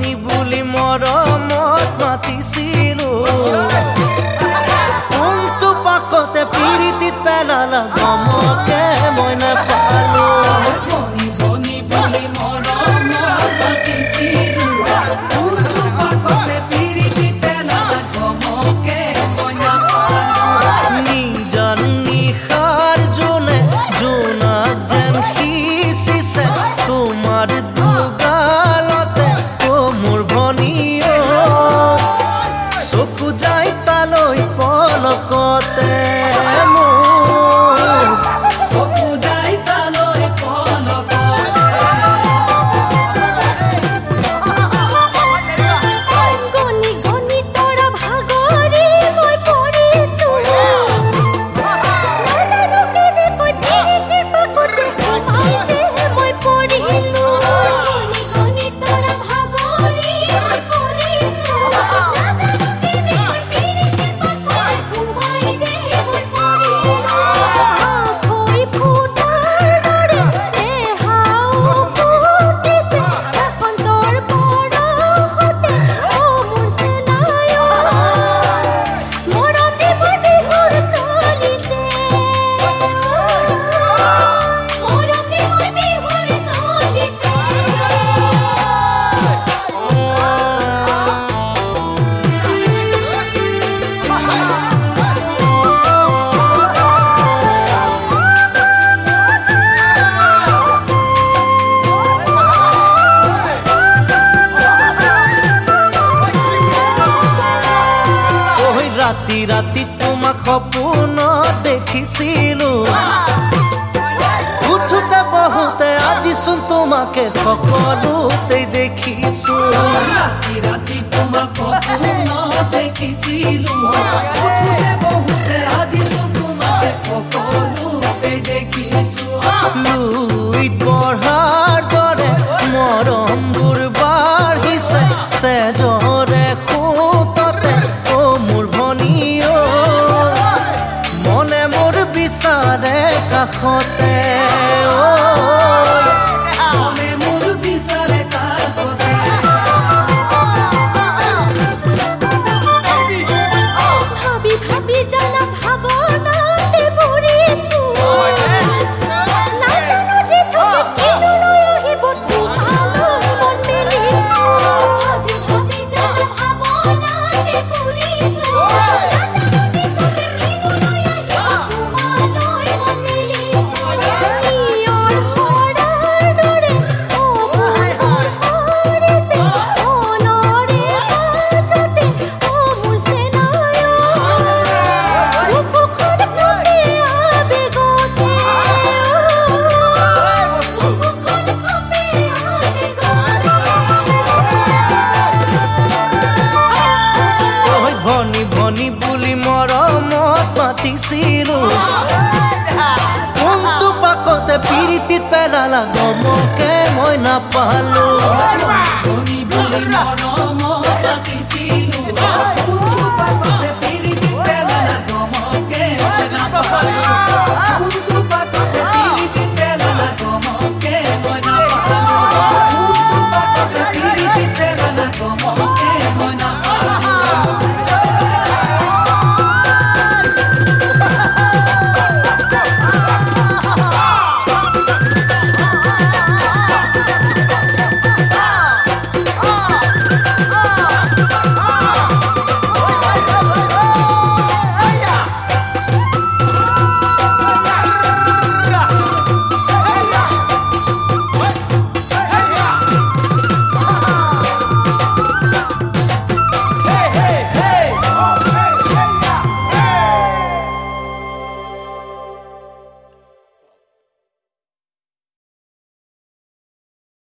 ভনী বুলি মৰমত মাতিছিলো কোনটো পাকতে পিৰিতিত পেলালা গমকে মই নাপালো ভনী বুলি মৰমত মাতিছিলো কোনটো পাকতে পিৰিতিত পেলালা গমকে মই নাপালো নিজান নিশাৰ জোনে জোনাক যেন সিঁচিছে তোমাৰ দুগালতে মোৰ ভনীও চকু যাই তালৈ পলকতে চকু যাই তালৈ পলকতে গনি গনি তৰা ভাগৰি মই পৰিছো নাজানো কেনেকৈ পিৰিতিৰ পাকতে সোমাইছে মই পৰিলো গনি গনি তৰা ভাগৰি মই পৰিছো নাজানো কেনেকৈ পিৰিতিৰ পাকতে সোমাইছে মই পৰিলো হৈ ফুটাৰ দৰে দেহাও ফুটিছে বসন্তৰ বৰষতে মোৰ চেনায়ো মৰম দিবৰ বিহুৰ তলিতে মৰম দিবৰ বিহুৰ তলিতে ঐ ৰাতি ৰাতি তোমাক সপোনত দেখিছিলো উঠোতে বহোতে আজিচোন তোমাকে সকলোতেই দেখিছো ৰাতি ৰাতি তোমাক সপোনত দেখিছিলো উঠোতে বহোতে আজি তোমাকে সকলোতে দেখিছো লুইত বঢ়াৰ দৰে মৰমবোৰ বাঢ়িছে তেজৰে সোঁততে মোৰ ভনীও মনে মোৰ বিচাৰে কাষতে মনে মোৰ বিচাৰে কাষতে ভাবি ভাবি জানা ভাৱনাতে পৰিছো নাজানো দেঠকে কেলৈ আহিব তোমালৈ মন মেলিছো ভাবি ভাবি জানা ভাৱনাতে পৰিছো নাজানো দেঠকে কেলৈ আহিব তোমালৈ মন মেলিছো নিয়ৰ সৰাৰ দৰে মোৰ সৰিছে মনৰে মাজতে মোৰ চেনায়ো বুকুখন কঁপে আবেগতে বুকুখন কঁপে আবেগতে ঐ ভনী ভনী বুলি মৰমত মাতিছিলো কোনটো পাকতে পিৰিতিত পেলালা গমকে মই নাপালো ভনী বুলি মৰমত